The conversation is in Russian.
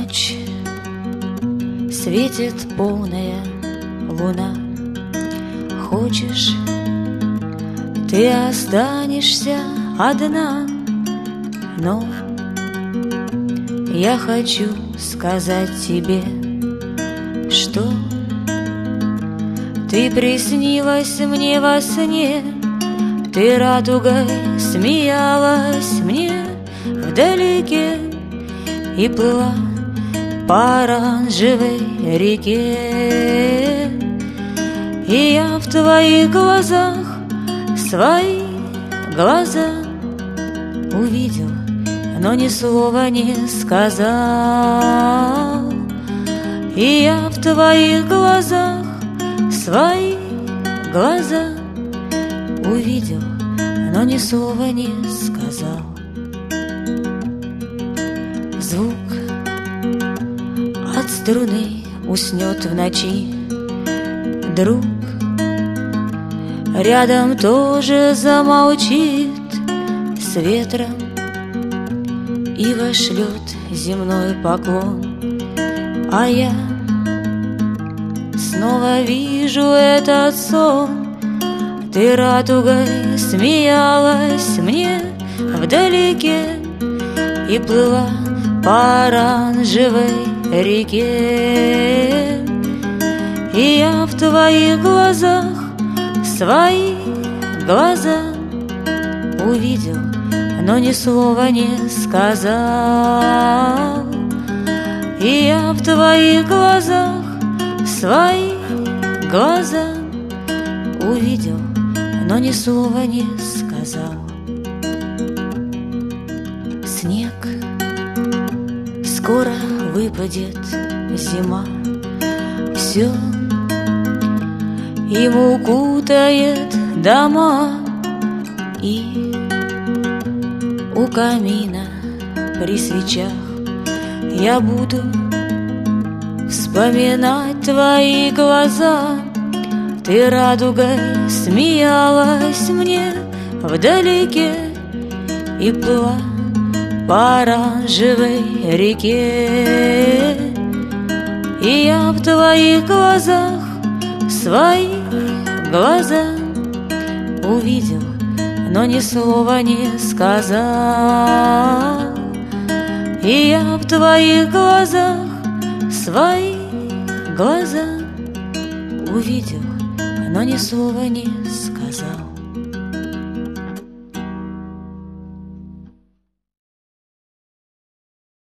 Ночь, светит полная луна. Хочешь, ты останешься одна, но я хочу сказать тебе, что ты приснилась мне во сне. Ты радугой смеялась мне вдалеке и плыла по оранжевой реке. И я в твоих глазах свои глаза увидел, но ни слова не сказал. И я в твоих глазах свои глаза увидел, но ни слова не сказал. Звук от струны уснет в ночи, друг рядом тоже замолчит с ветром и вошлет земной поклон. А я снова вижу этот сон. Ты радугой смеялась мне вдалеке и плыла по оранжевой реке. И я в твоих глазах свои глаза увидел, но ни слова не сказал. И я в твоих глазах свои глаза увидел, но ни слова не сказал. Снег, скоро выпадет зима, все им укутает дома. И у камина при свечах я буду вспоминать твои глаза. Ты радугой смеялась мне вдалеке и плыла по оранжевой реке. И я в твоих глазах свои глаза увидел, но ни слова не сказал. И я в твоих глазах свои глаза увидел, но ни слова не сказал.